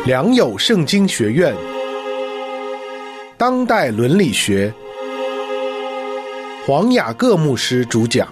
良友圣经学院，当代伦理学，黄雅各牧师主讲。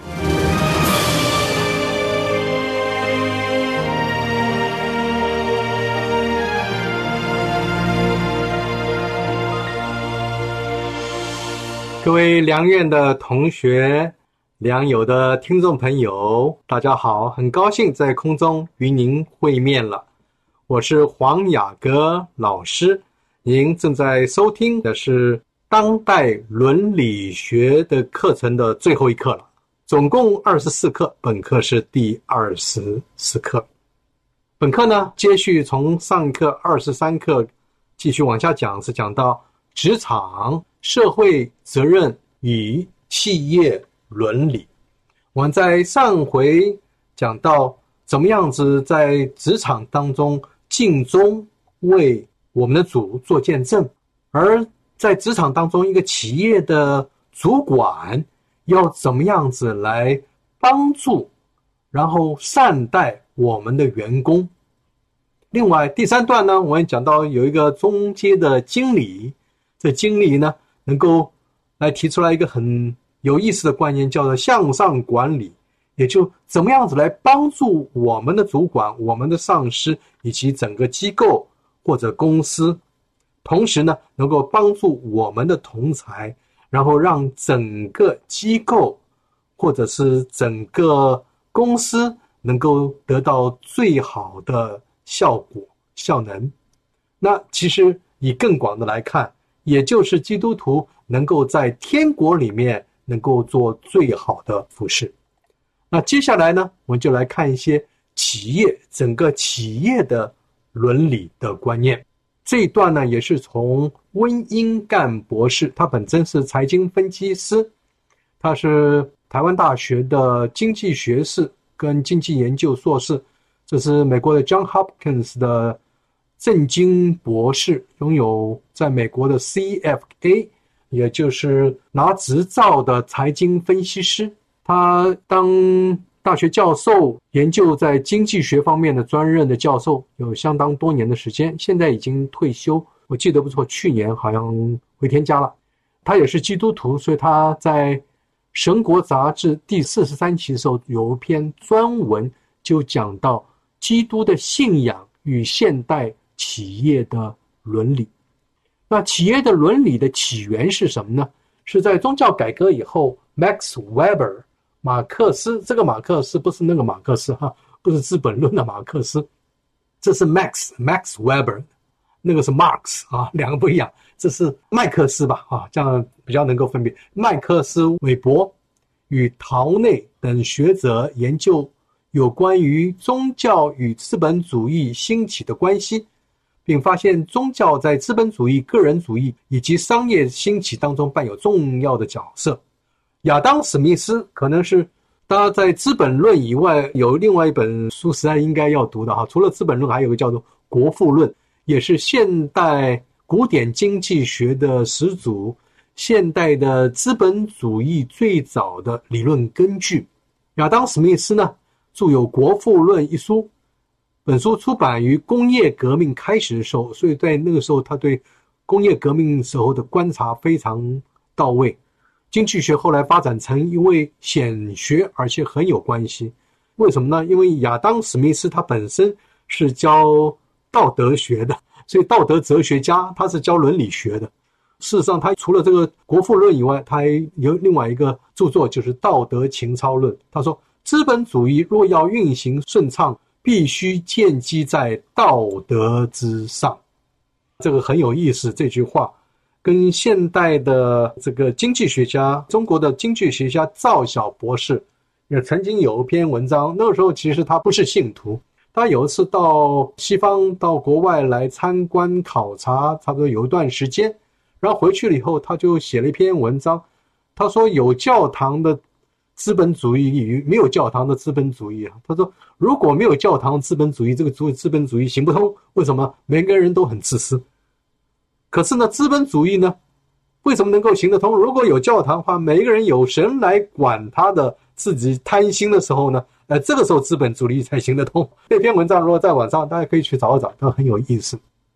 各位良院的同学，良友的听众朋友，大家好，很高兴在空中与您会面了。我是黄雅各老师，您正在收听的是当代伦理学的课程的最后一课了，总共24课，本课是第24课。本课呢，接续从上课23课继续往下讲，是讲到职场社会责任与企业伦理。我们在上回讲到怎么样子在职场当中尽忠，为我们的主做见证，而在职场当中一个企业的主管要怎么样子来帮助然后善待我们的员工。另外第3段呢，我们讲到有一个中阶的经理，这经理呢能够来提出来一个很有意思的观念，叫做向上管理，也就怎么样子来帮助我们的主管、我们的上司以及整个机构或者公司，同时呢能够帮助我们的同才，然后让整个机构或者是整个公司能够得到最好的效果效能。那其实以更广的来看，也就是基督徒能够在天国里面能够做最好的服事。那接下来呢，我们就来看一些企业整个企业的伦理的观念。这一段呢，也是从温英干博士，他本身是财经分析师，他是台湾大学的经济学士跟经济研究硕士，这是美国的 John Hopkins 的政经博士，拥有在美国的 CFA， 也就是拿执照的财经分析师。他当大学教授，研究在经济学方面的专任的教授，有相当多年的时间，现在已经退休，我记得不错，去年好像回天家了。他也是基督徒，所以他在神国杂志第43期的时候有一篇专文，就讲到基督的信仰与现代企业的伦理。那企业的伦理的起源是什么呢？是在宗教改革以后 Max Weber 马克思，这个马克思不是那个马克思不是资本论的马克思，这是 Max Weber， 那个是 Marx 两个不一样，这是麦克斯吧这样比较能够分别。麦克斯韦伯与陶内等学者研究有关于宗教与资本主义兴起的关系，并发现宗教在资本主义、个人主义以及商业兴起当中扮有重要的角色。亚当·史密斯可能是大家在《资本论》以外有另外一本书实在应该要读的除了《资本论》还有一个叫做《国富论》，也是现代古典经济学的始祖，现代的资本主义最早的理论根据。亚当·史密斯呢著有《国富论》一书，本书出版于工业革命开始的时候，所以在那个时候他对工业革命时候的观察非常到位。经济学后来发展成一位显学，而且很有关系。为什么呢？因为亚当·史密斯他本身是教道德学的，所以道德哲学家，他是教伦理学的。事实上他除了这个《国富论》以外，他还有另外一个著作，就是《道德情操论》。他说资本主义若要运行顺畅，必须建基在道德之上。这个很有意思，这句话跟现代的这个经济学家，中国的经济学家赵晓博士也曾经有一篇文章，那个时候其实他不是信徒，他有一次到西方到国外来参观考察，差不多有一段时间，然后回去了以后他就写了一篇文章，他说有教堂的资本主义与没有教堂的资本主义他说如果没有教堂资本主义，这个资本主义行不通。为什么？每个人都很自私。可是呢，资本主义呢为什么能够行得通？如果有教堂的话，每一个人有神来管他的自己贪心的时候呢，这个时候资本主义才行得通。这篇文章如果在网上大家可以去找一找，都很有意思。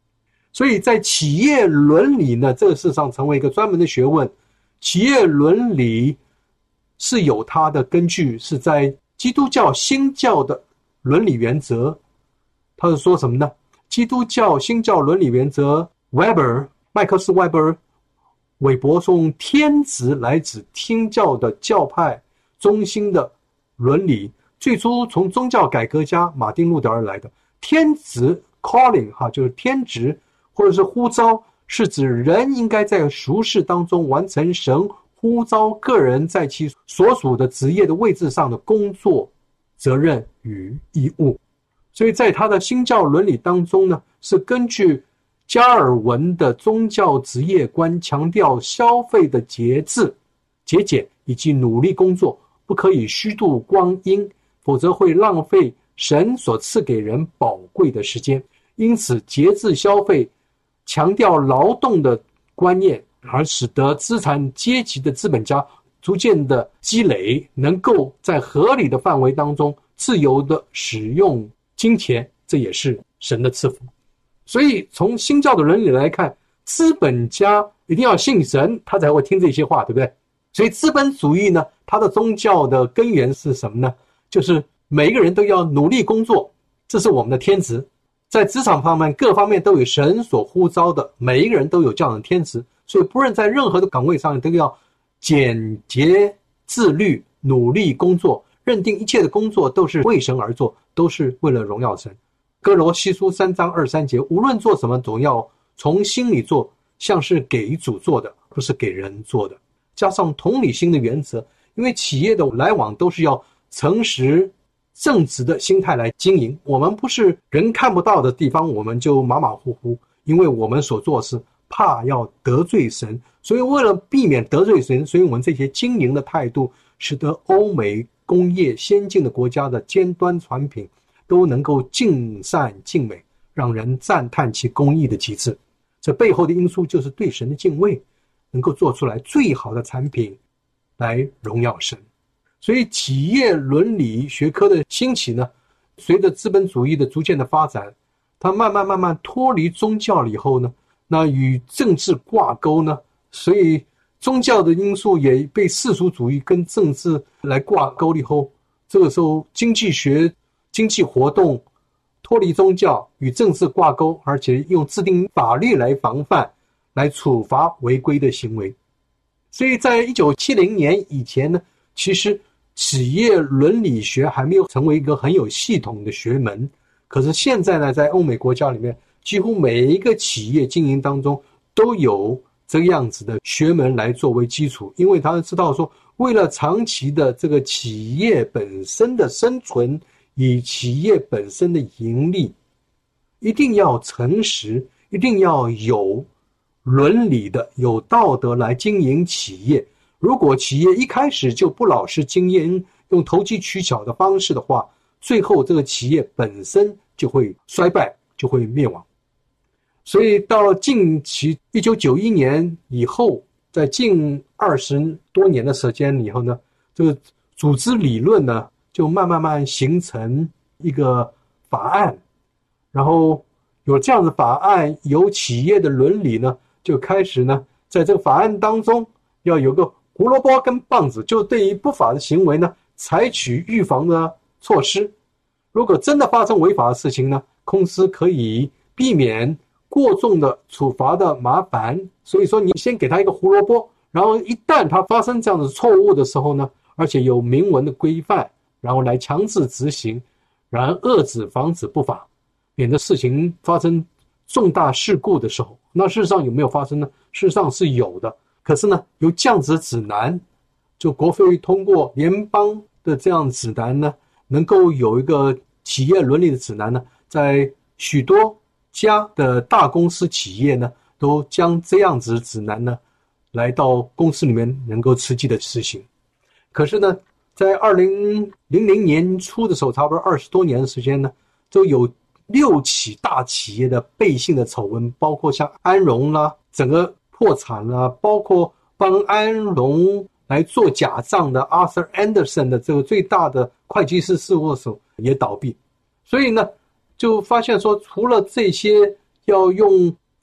所以在企业伦理呢，这个事实上成为一个专门的学问。企业伦理是有它的根据，是在基督教新教的伦理原则。他是说什么呢？基督教新教伦理原则 麦克斯韦伯韦伯说用天职来指新教的教派中心的伦理，最初从宗教改革家马丁路德而来的。天职 calling 就是天职或者是呼召，是指人应该在俗世当中完成神呼召个人在其所属的职业的位置上的工作、责任与义务。所以在他的新教伦理当中呢，是根据加尔文的宗教职业观，强调消费的节制、节俭以及努力工作，不可以虚度光阴，否则会浪费神所赐给人宝贵的时间。因此节制消费，强调劳动的观念，而使得资产阶级的资本家逐渐的积累，能够在合理的范围当中自由的使用金钱，这也是神的赐福。所以从新教的伦理来看，资本家一定要信神，他才会听这些话，对不对？所以资本主义呢，它的宗教的根源是什么呢？就是每一个人都要努力工作，这是我们的天职。在职场方面各方面都有神所呼召的，每一个人都有这样的天职，所以不论在任何的岗位上都要简洁自律，努力工作，认定一切的工作都是为神而做，都是为了荣耀神。哥罗西书3章23节，无论做什么总要从心里做，像是给主做的，不是给人做的。加上同理心的原则，因为企业的来往都是要诚实正直的心态来经营，我们不是人看不到的地方我们就马马虎虎，因为我们所做是怕要得罪神，所以为了避免得罪神，所以我们这些经营的态度使得欧美工业先进的国家的尖端产品都能够尽善尽美，让人赞叹其工艺的极致。这背后的因素就是对神的敬畏，能够做出来最好的产品来荣耀神。所以企业伦理学科的兴起呢，随着资本主义的逐渐的发展，它慢慢脱离宗教了以后呢，那与政治挂钩呢，所以宗教的因素也被世俗主义跟政治来挂钩了以后，这个时候经济学、经济活动脱离宗教与政治挂钩，而且用制定法律来防范、来处罚违规的行为。所以在1970年以前呢，其实企业伦理学还没有成为一个很有系统的学门。可是现在呢，在欧美国家里面，几乎每一个企业经营当中都有这个样子的学门来作为基础，因为他们知道说，为了长期的这个企业本身的生存与企业本身的盈利，一定要诚实，一定要有伦理的、有道德来经营企业。如果企业一开始就不老实经营，用投机取巧的方式的话，最后这个企业本身就会衰败，就会灭亡。所以到了近期1991年以后，在近20多年的时间以后呢，这个组织理论呢就慢慢形成一个法案，然后有这样的法案，有企业的伦理呢就开始呢在这个法案当中要有个胡萝卜跟棒子，就对于不法的行为呢采取预防的措施。如果真的发生违法的事情呢，公司可以避免过重的处罚的麻烦。所以说你先给他一个胡萝卜，然后一旦他发生这样的错误的时候呢，而且有明文的规范，然后来强制执行，然后遏制防止不法，免得事情发生重大事故的时候。那事实上有没有发生呢？事实上是有的。可是呢，有这样子的指南，就国会通过联邦的这样指南呢，能够有一个企业伦理的指南呢，在许多家的大公司企业呢，都将这样子的指南呢，来到公司里面能够实际的实行。可是呢，在2000年初的时候，差不多20多年的时间呢，就有6起大企业的背信的丑闻，包括像安荣啦，整个破产啦，包括帮安荣来做假账的 Arthur Andersen 的这个最大的会计师事务所也倒闭。所以呢，就发现说，除了这些要用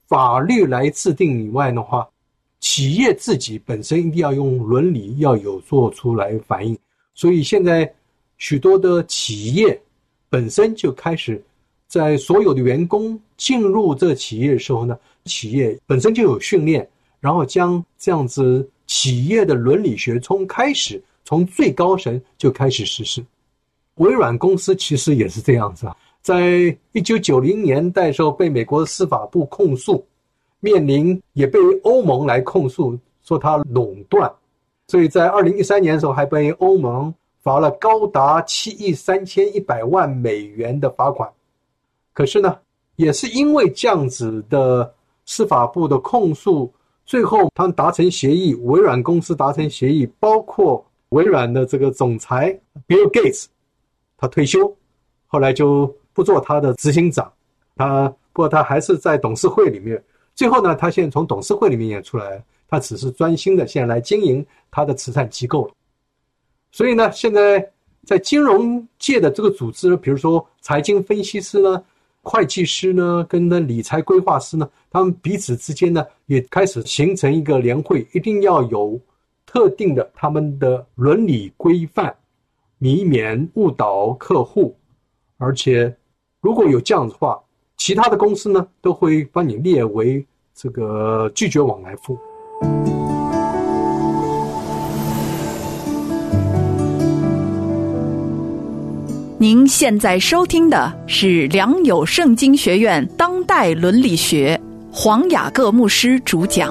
法律来制定以外的话，企业自己本身一定要用伦理要有做出来反应。所以现在许多的企业本身就开始在所有的员工进入这企业的时候呢，企业本身就有训练，然后将这样子企业的伦理学从最高层就开始实施。微软公司其实也是这样子啊，在1990年代的时候被美国的司法部控诉，面临也被欧盟来控诉，说它垄断，所以在2013年的时候还被欧盟罚了高达7.31亿的罚款。可是呢，也是因为这样子的司法部的控诉，最后他们达成协议，微软公司达成协议，包括微软的这个总裁 Bill Gates， 他退休，后来就不做他的执行长，不过他还是在董事会里面。最后呢，他现在从董事会里面也出来了，他只是专心的现在来经营他的慈善机构了。所以呢，现在在金融界的这个组织，比如说财经分析师呢、会计师呢跟理财规划师呢，他们彼此之间呢也开始形成一个联会，一定要有特定的他们的伦理规范，以免误导客户。而且如果有这样子的话，其他的公司呢都会帮你列为这个拒绝往来户。 您现在收听的是良友圣经学院当代伦理学，黄雅各牧师主讲。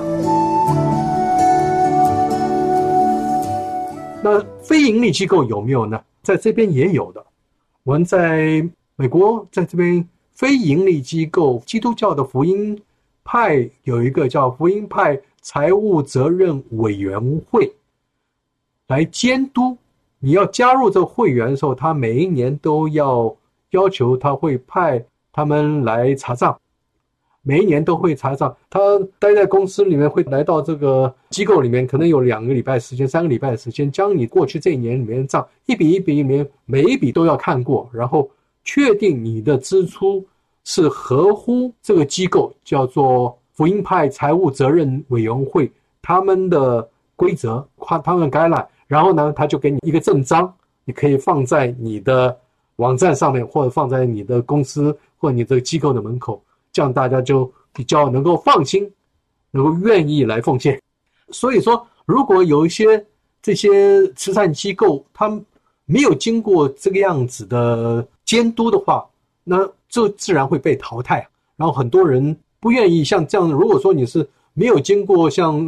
那非营利机构有没有呢？在这边也有的。我们在美国，在这边非营利机构，基督教的福音派有一个叫福音派财务责任委员会来监督。你要加入这个会员的时候，他每一年都要求他会派他们来查账，每一年都会查账。他待在公司里面，会来到这个机构里面，可能有2个礼拜时间、3个礼拜的时间，将你过去这一年里面的账一笔一笔里面每一笔都要看过，然后确定你的支出是合乎这个机构叫做福音派财务责任委员会他们的规则、他们的概览。然后呢，他就给你一个证章，你可以放在你的网站上面，或者放在你的公司或者你这个机构的门口，这样大家就比较能够放心，能够愿意来奉献。所以说，如果有一些这些慈善机构他们没有经过这个样子的监督的话，那就自然会被淘汰。然后很多人不愿意像这样，如果说你是没有经过像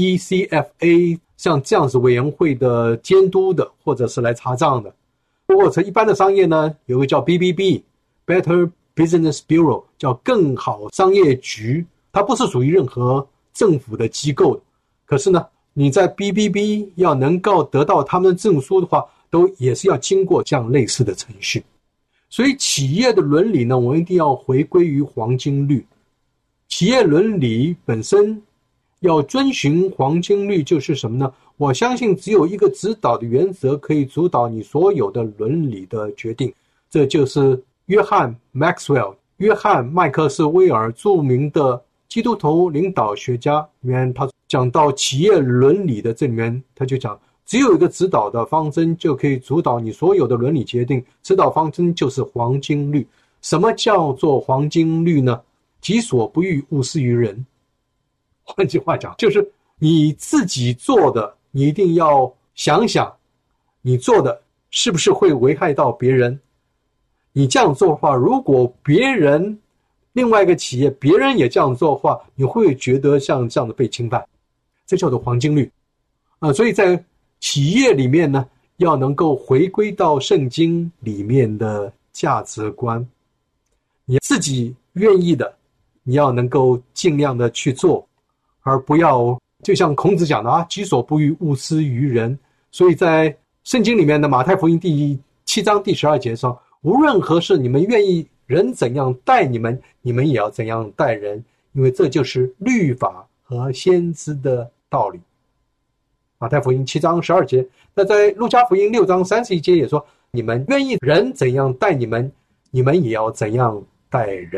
ECFA 像这样子委员会的监督的，或者是来查账的，如果是一般的商业呢，有个叫 BBB Better Business Bureau， 叫更好商业局，它不是属于任何政府的机构的。可是呢，你在 BBB 要能够得到他们的证书的话，都也是要经过这样类似的程序。所以企业的伦理呢，我们一定要回归于黄金律。企业伦理本身要遵循黄金律，就是什么呢？我相信只有一个指导的原则可以主导你所有的伦理的决定，这就是约翰 Maxwell 约翰麦克斯威尔著名的基督徒领导学家里面，他讲到企业伦理的这里面，他就讲只有一个指导的方针就可以主导你所有的伦理决定，指导方针就是黄金律。什么叫做黄金律呢？己所不欲，勿施于人。换句话讲，就是你自己做的，你一定要想想你做的是不是会危害到别人。你这样做的话，如果别人另外一个企业别人也这样做的话，你会觉得像这样的被侵犯，这叫做黄金律。所以在企业里面呢，要能够回归到圣经里面的价值观，你自己愿意的，你要能够尽量的去做，而不要就像孔子讲的己所不欲，勿施于人。所以在圣经里面的马太福音第7章第12节说，无论何事你们愿意人怎样待你们，你们也要怎样待人，因为这就是律法和先知的道理。马太福音7章12节，那在路加福音6章31节也说，你们愿意人怎样待你们，你们也要怎样待人。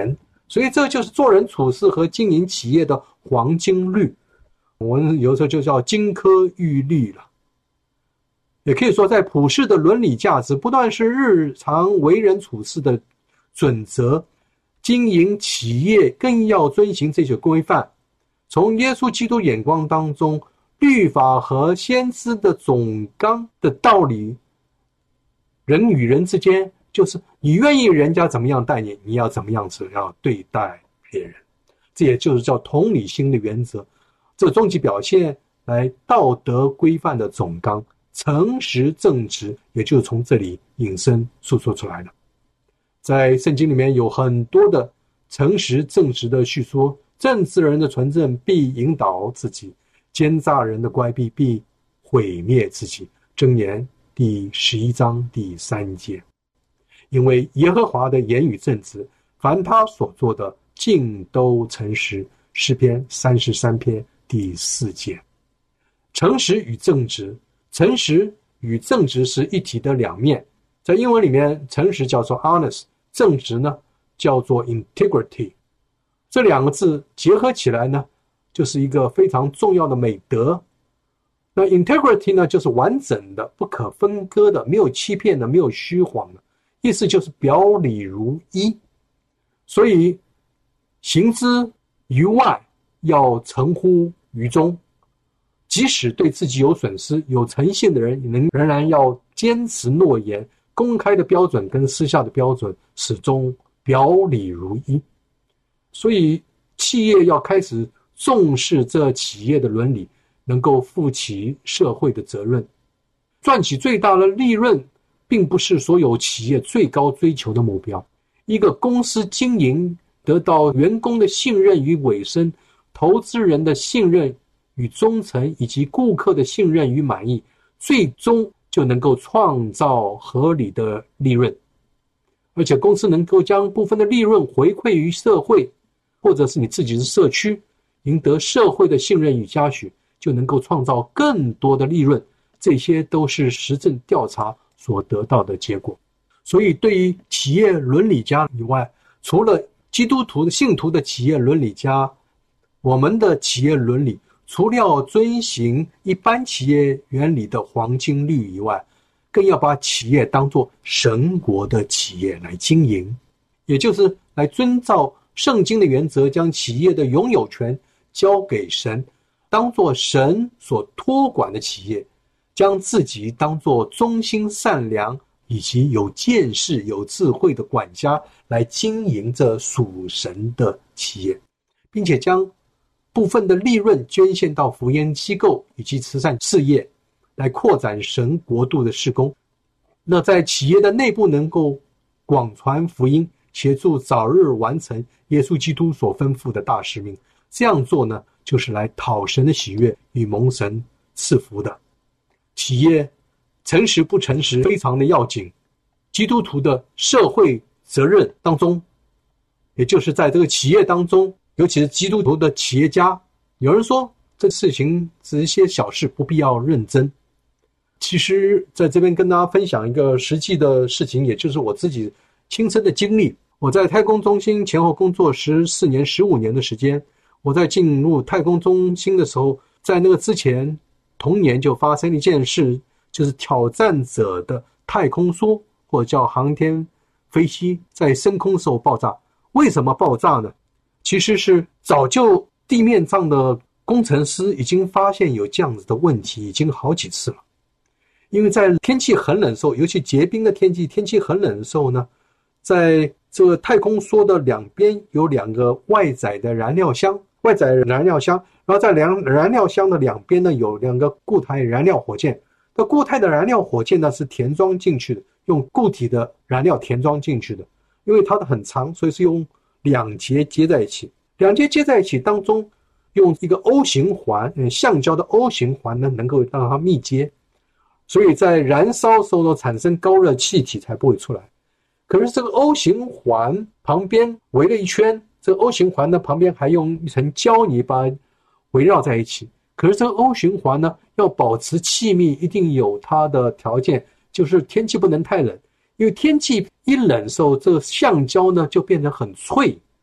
所以这就是做人处事和经营企业的黄金律，我们有时候就叫金科玉律了。也可以说，在普世的伦理价值不断是日常为人处事的准则，经营企业更要遵循这些规范。从耶稣基督眼光当中，律法和先知的总纲的道理，人与人之间就是你愿意人家怎么样待你，你要怎么样子要对待别人，这也就是叫同理心的原则。这终极表现来道德规范的总纲，诚实正直，也就是从这里引申诉说出来的。在圣经里面有很多的诚实正直的叙说，正直人的纯正必引导自己，奸诈人的乖僻必毁灭自己。箴言第11章第3节。因为耶和华的言语正直，凡他所做的尽都诚实。诗篇33篇第4节。诚实与正直，诚实与正直是一体的两面。在英文里面，诚实叫做 honest， 正直呢叫做 integrity。这两个字结合起来呢，就是一个非常重要的美德。那 integrity 呢，就是完整的、不可分割的、没有欺骗的、没有虚谎的，意思就是表里如一。所以行之于外，要诚乎于中。即使对自己有损失，有诚信的人仍然要坚持诺言，公开的标准跟私下的标准始终表里如一。所以企业要开始重视这企业的伦理，能够负起社会的责任。赚取最大的利润并不是所有企业最高追求的目标。一个公司经营得到员工的信任与委身，投资人的信任与忠诚，以及顾客的信任与满意，最终就能够创造合理的利润。而且公司能够将部分的利润回馈于社会，或者是你自己的社区，赢得社会的信任与嘉许，就能够创造更多的利润。这些都是实证调查所得到的结果。所以对于企业伦理家以外，除了基督徒的信徒的企业伦理家，我们的企业伦理除了要遵循一般企业原理的黄金律以外，更要把企业当作神国的企业来经营，也就是来遵照圣经的原则，将企业的拥有权交给神，当作神所托管的企业，将自己当作忠心善良以及有见识有智慧的管家来经营这属神的企业，并且将部分的利润捐献到福音机构以及慈善事业，来扩展神国度的事工。那在企业的内部能够广传福音，协助早日完成耶稣基督所吩咐的大使命。这样做呢，就是来讨神的喜悦与蒙神赐福的。企业诚实不诚实非常的要紧。基督徒的社会责任当中，也就是在这个企业当中，尤其是基督徒的企业家，有人说这事情只是一些小事，不必要认真。其实在这边跟大家分享一个实际的事情，也就是我自己亲身的经历。我在太空中心前后工作14年15年的时间。我在进入太空中心的时候，在那个之前同年就发生了一件事，就是挑战者的太空梭或者叫航天飞机在升空时候爆炸。为什么爆炸呢？其实是早就地面上的工程师已经发现有这样子的问题，已经好几次了。因为在天气很冷的时候，尤其结冰的天气很冷的时候呢，在这个太空梭的两边有两个外载的燃料箱，然后在燃料箱的两边呢有两个固态燃料火箭。那固态的燃料火箭呢是填装进去的，用固体的燃料填装进去的。因为它的很长，所以是用两节接在一起。两节接在一起当中，用一个 O 型环，橡胶的 O 型环呢，能够让它密接。所以在燃烧时候呢，产生高热气体才不会出来。可是这个 O 型环旁边围了一圈，这个 O 型环的旁边还用一层胶泥把它围绕在一起。可是这个 O 型环呢，要保持气密，一定有它的条件，就是天气不能太冷。因为天气一冷的时候，这个橡胶呢就变成很脆，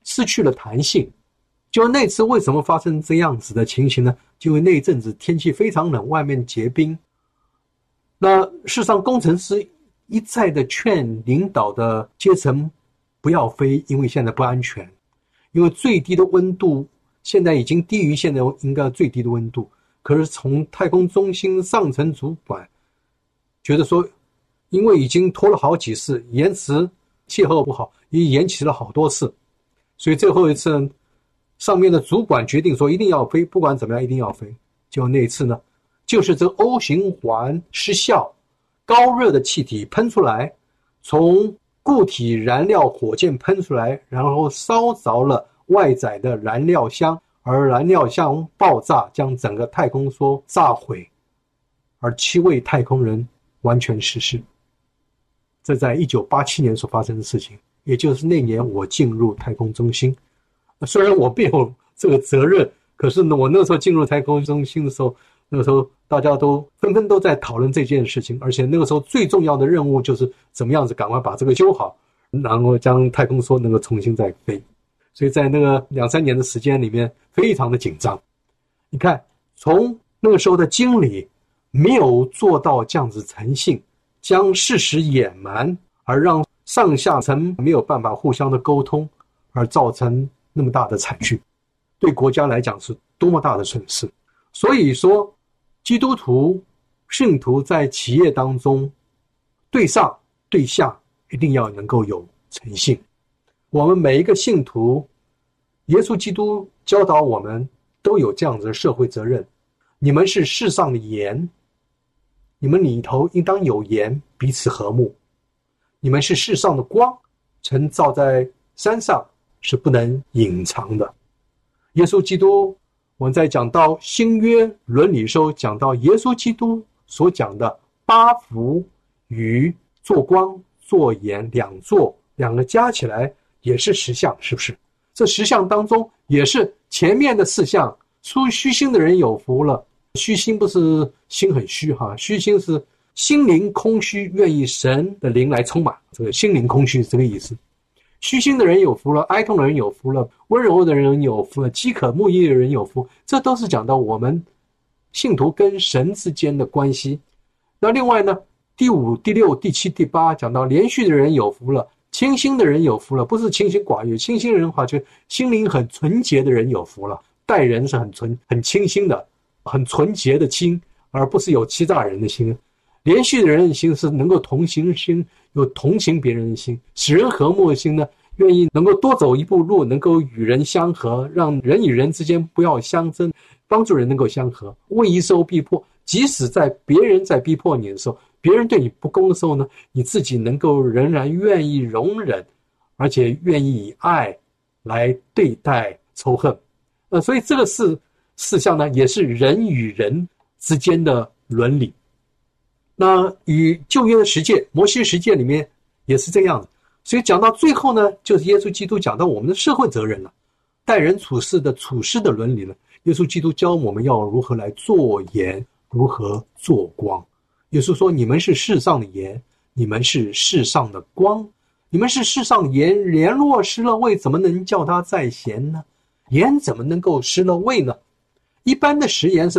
失去了弹性。就那次为什么发生这样子的情形呢？就因为那一阵子天气非常冷，外面结冰。那事实上工程师一再的劝领导的阶层不要飞，因为现在不安全，因为最低的温度现在已经低于现在应该最低的温度。可是从太空中心上层主管觉得说，因为已经拖了好几次，延迟气候不好，也延期了好多次，所以最后一次上面的主管决定说一定要飞，不管怎么样一定要飞。结果那一次呢，就是这个 O 型环失效，高热的气体喷出来，从固体燃料火箭喷出来，然后烧着了外载的燃料箱，而燃料箱爆炸，将整个太空梭炸毁，而7位太空人完全逝世。这在1987年所发生的事情，也就是那年我进入太空中心。虽然我没有这个责任，可是呢，我那时候进入太空中心的时候，那个时候大家都纷纷都在讨论这件事情，而且那个时候最重要的任务就是怎么样子赶快把这个修好，然后将太空梭能够重新再飞。所以在那个2-3年的时间里面非常的紧张。你看从那个时候的经理没有做到这样子诚信，将事实掩瞒，而让上下层没有办法互相的沟通，而造成那么大的惨剧，对国家来讲是多么大的损失。所以说基督徒信徒在企业当中对上对下一定要能够有诚信。我们每一个信徒，耶稣基督教导我们都有这样子的社会责任。你们是世上的盐，你们里头应当有盐，彼此和睦。你们是世上的光，晨照在山上，是不能隐藏的。耶稣基督，我们在讲到新约伦理书，讲到耶稣基督所讲的8福与做光做盐两个加起来也是10项，是不是？这10项当中也是前面的4项，出虚心的人有福了。虚心不是心很虚哈，虚心是心灵空虚，愿意神的灵来充满，这个心灵空虚是这个意思。虚心的人有福了，哀痛的人有福了，温柔的人有福了，饥渴慕义的人有福。这都是讲到我们信徒跟神之间的关系。那另外呢，第5、第6、第7、第8讲到连续的人有福了，清心的人有福了，不是清心寡欲，清心人的话就心灵很纯洁的人有福了，待人是很清心的，很纯洁的心，而不是有欺诈人的心。连续的人的心是能够同情心，有同情别人的心，使人和睦的心呢，愿意能够多走一步路，能够与人相和，让人与人之间不要相争，帮助人能够相和，为义受逼迫。即使在别人在逼迫你的时候，别人对你不公的时候呢，你自己能够仍然愿意容忍，而且愿意以爱来对待仇恨。所以这个4项呢，也是人与人之间的伦理。那与旧约的十诫，摩西十诫里面也是这样的。所以讲到最后呢，就是耶稣基督讲到我们的社会责任了，待人处事的处事的伦理了。耶稣基督教我们要如何来做盐，如何做光。耶稣说，你们是世上的盐，你们是世上的光。你们是世上的盐，盐若失了味，怎么能叫它再咸呢？盐怎么能够失了味呢？一般的食盐是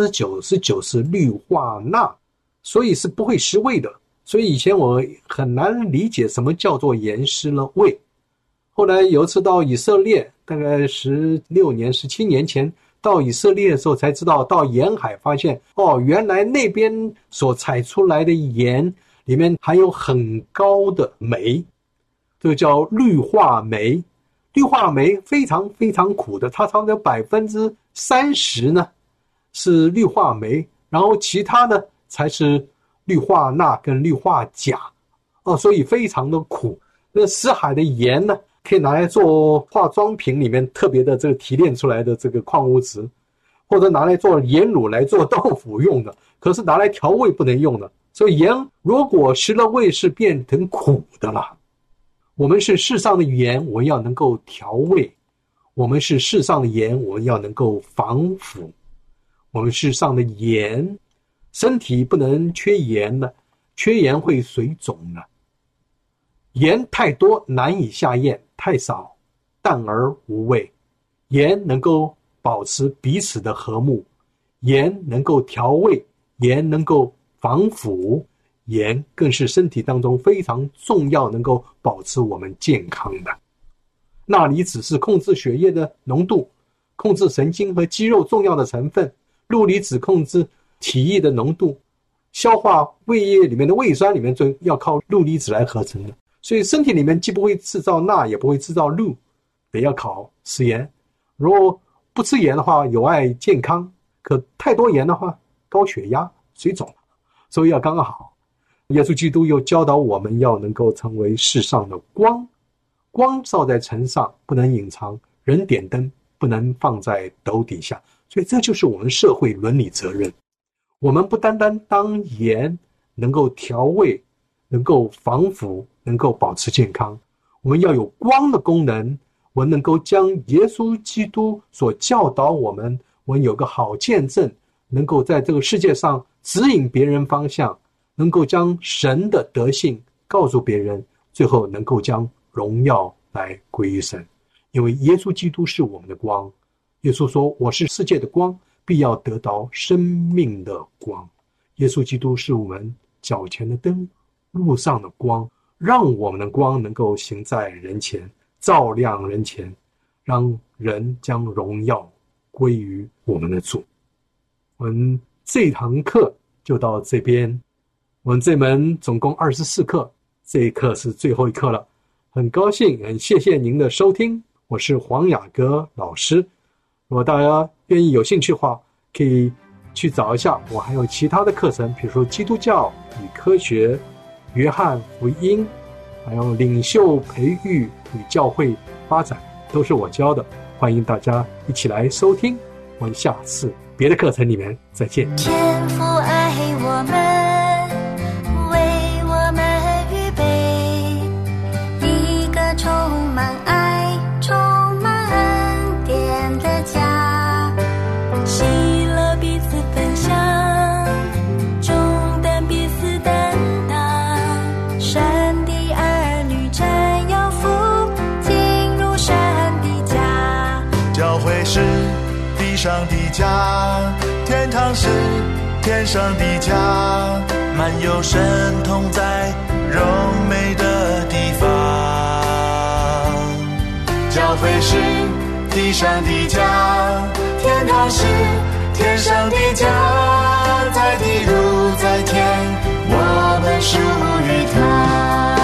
99% 是氯化钠，所以是不会失味的。所以以前我很难理解什么叫做盐失了味。后来有一次到以色列，大概16年、17年前到以色列的时候才知道，到沿海发现，原来那边所采出来的盐里面含有很高的镁，这个叫氯化镁。氯化镁非常非常苦的，它差不多 30% 呢是氯化镁，然后其他呢才是氯化钠跟氯化钾，所以非常的苦。那死海的盐呢，可以拿来做化妆品里面特别的这个提炼出来的这个矿物质，或者拿来做盐卤来做豆腐用的，可是拿来调味不能用的。所以盐如果失了味是变成苦的了。我们是世上的盐，我们要能够调味；我们是世上的盐，我们要能够防腐；我们世上的盐，身体不能缺盐了，缺盐会水肿了。盐太多难以下咽，太少淡而无味。盐能够保持彼此的和睦，盐能够调味，盐能够防腐，盐更是身体当中非常重要，能够保持我们健康的。钠离子是控制血液的浓度，控制神经和肌肉重要的成分。氯离子控制体液的浓度，消化胃液里面的胃酸里面就要靠氯离子来合成的。所以身体里面既不会制造钠，也不会制造氯，得要靠吃盐。如果不吃盐的话，有碍健康，可太多盐的话，高血压、水肿，所以要刚刚好。耶稣基督又教导我们要能够成为世上的光，光照在城上，不能隐藏，人点灯不能放在斗底下。所以这就是我们社会伦理责任。我们不单单当盐，能够调味，能够防腐，能够保持健康，我们要有光的功能。我们能够将耶稣基督所教导我们有个好见证，能够在这个世界上指引别人方向，能够将神的德性告诉别人，最后能够将荣耀来归于神。因为耶稣基督是我们的光，耶稣说我是世界的光，必要得到生命的光。耶稣基督是我们脚前的灯，路上的光，让我们的光能够行在人前，照亮人前，让人将荣耀归于我们的主。我们这堂课就到这边，我们这门总共24课，这一课是最后一课了。很高兴，很谢谢您的收听，我是黄雅各老师。如果大家愿意有兴趣的话，可以去找一下，我还有其他的课程，比如说基督教与科学、约翰福音，还有领袖培育与教会发展，都是我教的，欢迎大家一起来收听。我们下次别的课程里面再见。 天父爱我们，为我们预备一个充满爱、充满恩典的家，喜乐彼此分享，重担彼此担当，神的儿女真有福，进入神的家。 教会是地上的家，天堂是天上的家，满有神同在荣美的地方。教会是地上的家，天堂是天上的家，在地如在天，我们属于他。